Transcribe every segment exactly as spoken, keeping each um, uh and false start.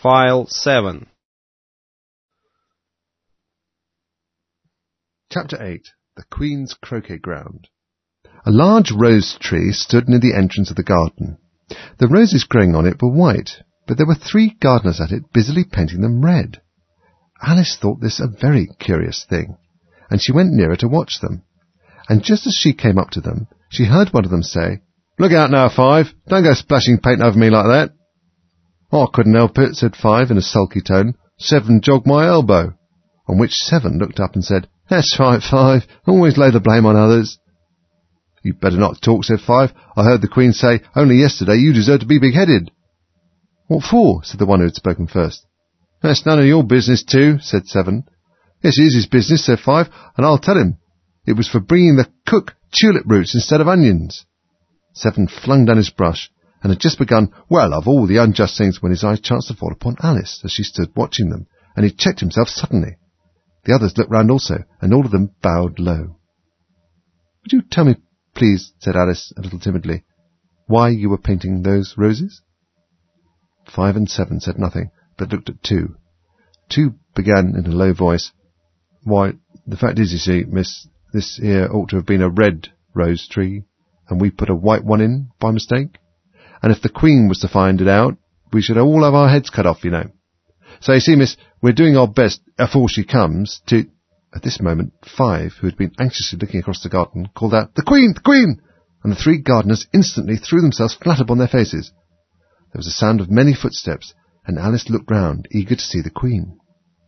File seven. Chapter eight. The Queen's Croquet Ground. A large rose tree stood near the entrance of the garden. The roses growing on it were white, but there were three gardeners at it busily painting them red. Alice thought this a very curious thing, and she went nearer to watch them. And just as she came up to them, she heard one of them say, "Look out now, Five! Don't go splashing paint over me like that." "I couldn't help it," said Five in a sulky tone. "Seven jogged my elbow." On which Seven looked up and said, "That's right, Five. Always lay the blame on others." "You'd better not talk," said Five. "I heard the Queen say only yesterday you deserve to be big-headed." "What for?" said the one who had spoken first. "That's none of your business, too," said Seven. "Yes, it is his business," said Five, "and I'll tell him. It was for bringing the cook tulip roots instead of onions." Seven flung down his brush, and had just begun, "Well, of all the unjust things," when his eyes chanced to fall upon Alice as she stood watching them, and he checked himself suddenly. The others looked round also, and all of them bowed low. "Would you tell me, please," said Alice a little timidly, "why you were painting those roses?" Five and Seven said nothing, but looked at Two. Two began in a low voice, "Why, the fact is, you see, miss, this here ought to have been a red rose tree, and we put a white one in by mistake. And if the Queen was to find it out, we should all have our heads cut off, you know. So you see, miss, we're doing our best, afore she comes, to—" At this moment, Five, who had been anxiously looking across the garden, called out, "The Queen! The Queen!" And the three gardeners instantly threw themselves flat upon their faces. There was a sound of many footsteps, and Alice looked round, eager to see the Queen.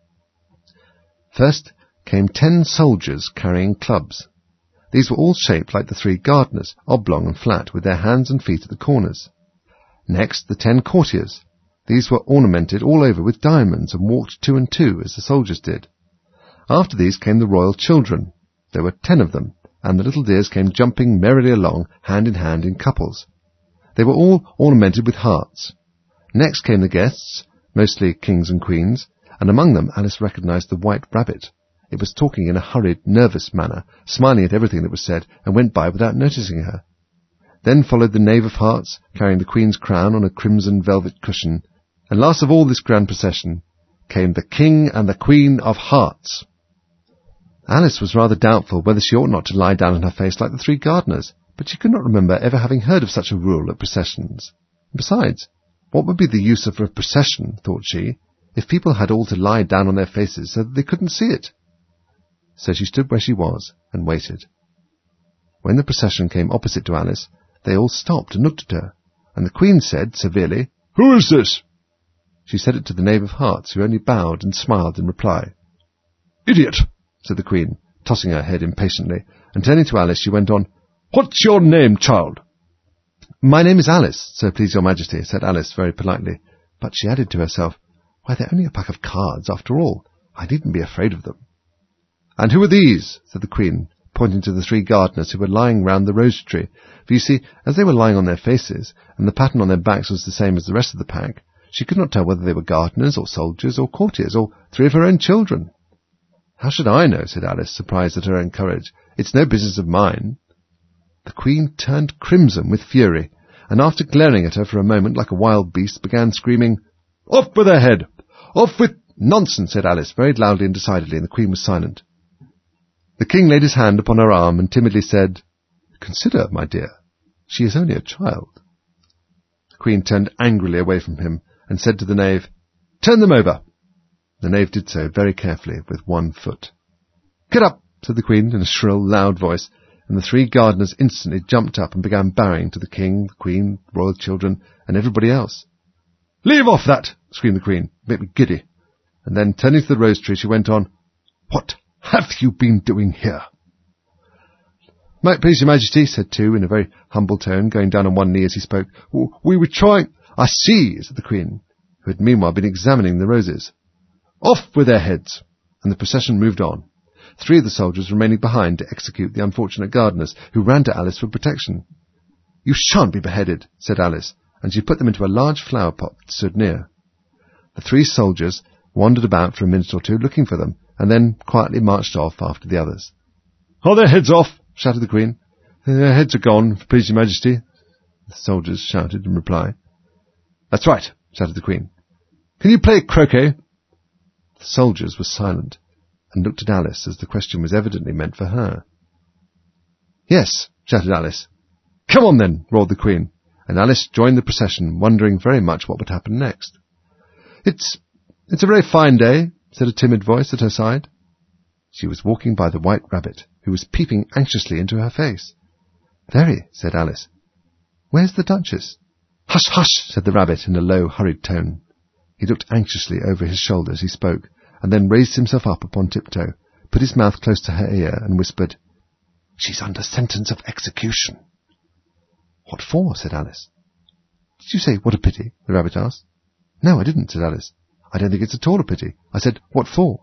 First came ten soldiers carrying clubs. These were all shaped like the three gardeners, oblong and flat, with their hands and feet at the corners. Next, the ten courtiers. These were ornamented all over with diamonds, and walked two and two, as the soldiers did. After these came the royal children. There were ten of them, and the little dears came jumping merrily along, hand in hand in couples. They were all ornamented with hearts. Next came the guests, mostly kings and queens, and among them Alice recognized the White Rabbit. It was talking in a hurried, nervous manner, smiling at everything that was said, and went by without noticing her. Then followed the Knave of Hearts, carrying the Queen's crown on a crimson velvet cushion, and last of all this grand procession came the King and the Queen of Hearts. Alice was rather doubtful whether she ought not to lie down on her face like the three gardeners, but she could not remember ever having heard of such a rule at processions. Besides, what would be the use of a procession, thought she, if people had all to lie down on their faces so that they couldn't see it? So she stood where she was and waited. When the procession came opposite to Alice, they all stopped and looked at her, and the Queen said severely, "Who is this?" She said it to the Knave of Hearts, who only bowed and smiled in reply. "Idiot!" said the Queen, tossing her head impatiently, and turning to Alice she went on, "What's your name, child?" "My name is Alice, so please your Majesty," said Alice very politely, but she added to herself, "Why, they're only a pack of cards, after all. I needn't be afraid of them." "And who are these?" said the Queen, pointing to the three gardeners who were lying round the rose tree, for you see, as they were lying on their faces, and the pattern on their backs was the same as the rest of the pack, she could not tell whether they were gardeners, or soldiers, or courtiers, or three of her own children. "How should I know?" said Alice, surprised at her own courage. "It's no business of mine." The Queen turned crimson with fury, and after glaring at her for a moment like a wild beast, began screaming, "Off with her head! Off with—" "Nonsense," said Alice, very loudly and decidedly, and the Queen was silent. The King laid his hand upon her arm and timidly said, "Consider, my dear, she is only a child." The Queen turned angrily away from him, and said to the Knave, "Turn them over." The Knave did so very carefully, with one foot. "Get up," said the Queen in a shrill, loud voice, and the three gardeners instantly jumped up and began bowing to the King, the Queen, the royal children, and everybody else. "Leave off that!" screamed the Queen. "Make me giddy." And then, turning to the rose tree, she went on, "What have you been doing here?" "May it please your Majesty," said Two, in a very humble tone, going down on one knee as he spoke, "we were trying—" "I see," said the Queen, who had meanwhile been examining the roses. "Off with their heads!" And the procession moved on, three of the soldiers remaining behind to execute the unfortunate gardeners, who ran to Alice for protection. "You shan't be beheaded," said Alice, and she put them into a large flower pot that stood near. The three soldiers wandered about for a minute or two looking for them, and then quietly marched off after the others. "Are their heads off?" shouted the Queen. "Their heads are gone, if it please your Majesty," the soldiers shouted in reply. "That's right," shouted the Queen. Can you play croquet? The soldiers were silent and looked at Alice as the question was evidently meant for her. Yes, shouted Alice. Come on then, roared the Queen, and Alice joined the procession, wondering very much what would happen next. It's, it's a very fine day, said a timid voice at her side. She was walking by the White Rabbit, who was peeping anxiously into her face. Very, said Alice. Where's the Duchess? Hush, hush, said the Rabbit in a low, hurried tone. He looked anxiously over his shoulder as he spoke, and then raised himself up upon tiptoe, put his mouth close to her ear, and whispered, She's under sentence of execution. What for? Said Alice. Did you say, what a pity? The Rabbit asked. No, I didn't, said Alice. I don't think it's at all a pity. I said, what for?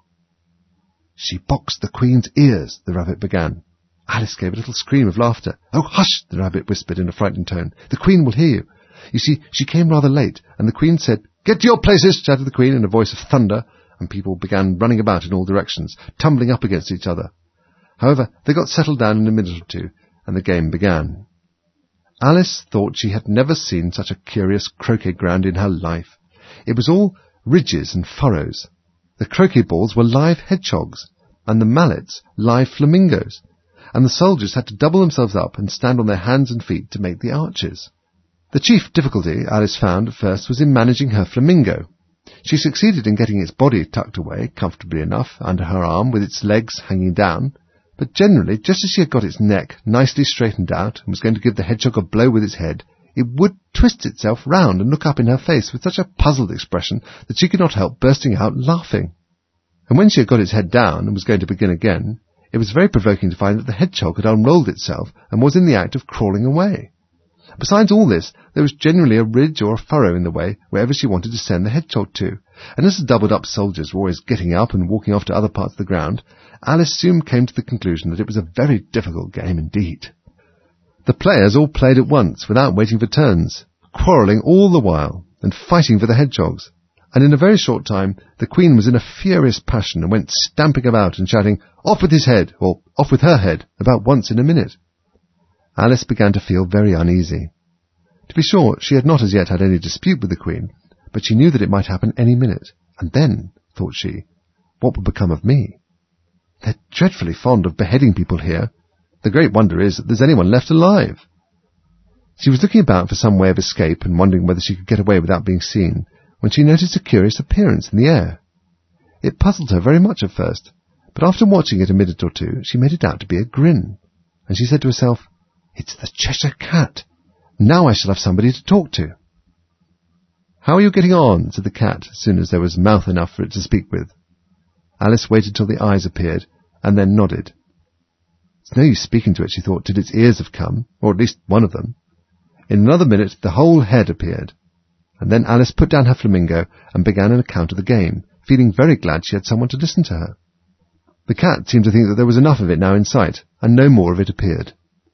She boxed the Queen's ears, the Rabbit began. Alice gave a little scream of laughter. Oh, hush, the Rabbit whispered in a frightened tone. The Queen will hear you. You see, she came rather late, and the Queen said, Get to your places, shouted the Queen in a voice of thunder, and people began running about in all directions, tumbling up against each other. However, they got settled down in a minute or two, and the game began. Alice thought she had never seen such a curious croquet ground in her life. It was all ridges and furrows. The croquet balls were live hedgehogs, and the mallets live flamingos, and the soldiers had to double themselves up and stand on their hands and feet to make the arches. The chief difficulty Alice found at first was in managing her flamingo. She succeeded in getting its body tucked away comfortably enough under her arm with its legs hanging down, but generally, just as she had got its neck nicely straightened out and was going to give the hedgehog a blow with its head, it would twist itself round and look up in her face with such a puzzled expression that she could not help bursting out laughing. And when she had got its head down and was going to begin again, it was very provoking to find that the hedgehog had unrolled itself and was in the act of crawling away. Besides all this, there was generally a ridge or a furrow in the way wherever she wanted to send the hedgehog to, and as the doubled-up soldiers were always getting up and walking off to other parts of the ground, Alice soon came to the conclusion that it was a very difficult game indeed. The players all played at once, without waiting for turns, quarrelling all the while, and fighting for the hedgehogs, and in a very short time the Queen was in a furious passion and went stamping about and shouting, Off with his head, or off with her head, about once in a minute. Alice began to feel very uneasy. To be sure, she had not as yet had any dispute with the Queen, but she knew that it might happen any minute, and then, thought she, what would become of me? They're dreadfully fond of beheading people here. The great wonder is that there's anyone left alive. She was looking about for some way of escape and wondering whether she could get away without being seen, when she noticed a curious appearance in the air. It puzzled her very much at first, but after watching it a minute or two, she made it out to be a grin, and she said to herself, It's the Cheshire Cat. Now I shall have somebody to talk to. How are you getting on? Said the cat, as soon as there was mouth enough for it to speak with. Alice waited till the eyes appeared, and then nodded. It's no use speaking to it, she thought, till its ears have come, or at least one of them. In another minute the whole head appeared, and then Alice put down her flamingo and began an account of the game, feeling very glad she had someone to listen to her. The cat seemed to think that there was enough of it now in sight, and no more of it appeared.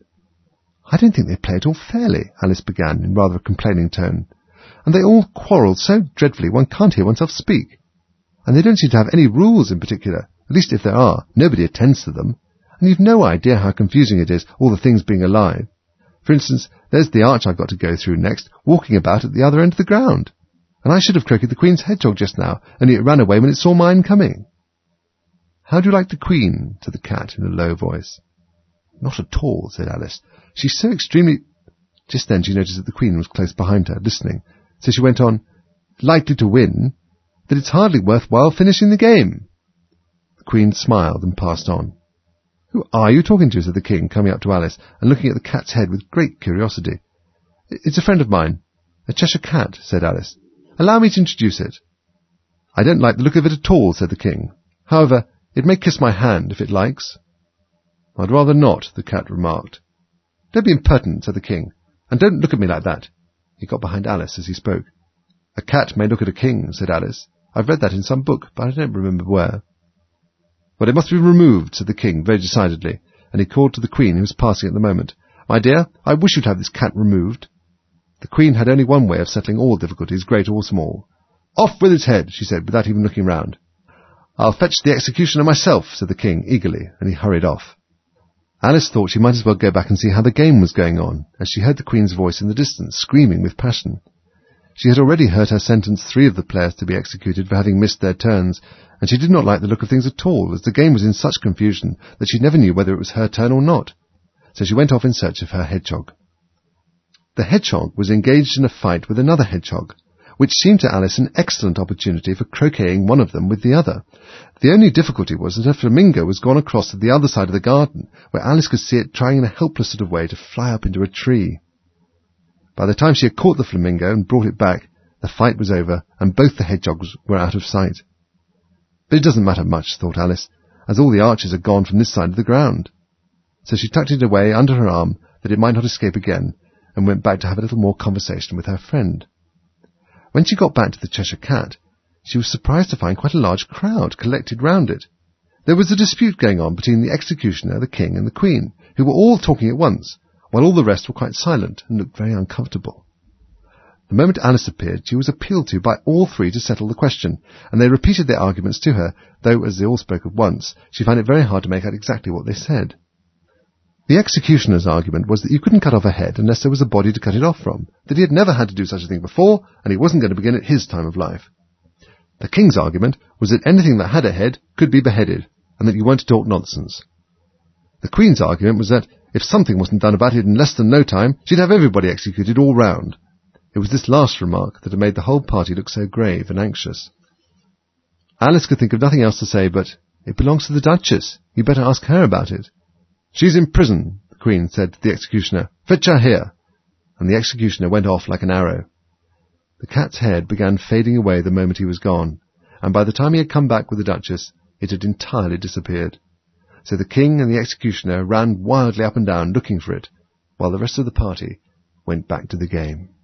I don't think they play at all fairly, Alice began in rather a complaining tone, and they all quarrel so dreadfully one can't hear oneself speak. And they don't seem to have any rules in particular, at least if there are, nobody attends to them, and you've no idea how confusing it is, all the things being alive. For instance, there's the arch I've got to go through next, walking about at the other end of the ground, and I should have croqueted the Queen's hedgehog just now, only it ran away when it saw mine coming. How do you like the Queen? Said the cat in a low voice. Not at all, said Alice. She's so extremely... Just then she noticed that the Queen was close behind her, listening, so she went on, Likely to win, that it's hardly worth while finishing the game. The Queen smiled and passed on. Who are you talking to? Said the King, coming up to Alice and looking at the cat's head with great curiosity. It's a friend of mine. A Cheshire Cat, said Alice. Allow me to introduce it. I don't like the look of it at all, said the King. However, it may kiss my hand if it likes. I'd rather not, the cat remarked. Don't be impertinent, said the King, and don't look at me like that. He got behind Alice as he spoke. A cat may look at a king, said Alice. I've read that in some book, but I don't remember where. Well, it must be removed, said the King very decidedly, and he called to the Queen, who was passing at the moment. My dear, I wish you'd have this cat removed. The Queen had only one way of settling all difficulties, great or small. Off with its head, she said, without even looking round. I'll fetch the executioner myself, said the King eagerly, and he hurried off. Alice thought she might as well go back and see how the game was going on, as she heard the Queen's voice in the distance, screaming with passion. She had already heard her sentence three of the players to be executed for having missed their turns, and she did not like the look of things at all, as the game was in such confusion that she never knew whether it was her turn or not. So she went off in search of her hedgehog. The hedgehog was engaged in a fight with another hedgehog, which seemed to Alice an excellent opportunity for croqueting one of them with the other. The only difficulty was that her flamingo was gone across to the other side of the garden, where Alice could see it trying in a helpless sort of way to fly up into a tree. By the time she had caught the flamingo and brought it back, the fight was over, and both the hedgehogs were out of sight. But it doesn't matter much, thought Alice, as all the archers had gone from this side of the ground. So she tucked it away under her arm that it might not escape again, and went back to have a little more conversation with her friend. When she got back to the Cheshire Cat, she was surprised to find quite a large crowd collected round it. There was a dispute going on between the executioner, the king, and the queen, who were all talking at once, while all the rest were quite silent and looked very uncomfortable. The moment Alice appeared, she was appealed to by all three to settle the question, and they repeated their arguments to her, though, as they all spoke at once, she found it very hard to make out exactly what they said. The executioner's argument was that you couldn't cut off a head unless there was a body to cut it off from, that he had never had to do such a thing before, and he wasn't going to begin at his time of life. The king's argument was that anything that had a head could be beheaded, and that you weren't to talk nonsense. The queen's argument was that if something wasn't done about it in less than no time, she'd have everybody executed all round. It was this last remark that had made the whole party look so grave and anxious. Alice could think of nothing else to say but, "It belongs to the Duchess. You'd better ask her about it." "She's in prison," the Queen said to the executioner. "Fetch her here." And the executioner went off like an arrow. The cat's head began fading away the moment he was gone, and by the time he had come back with the Duchess, it had entirely disappeared. So the king and the executioner ran wildly up and down looking for it, while the rest of the party went back to the game.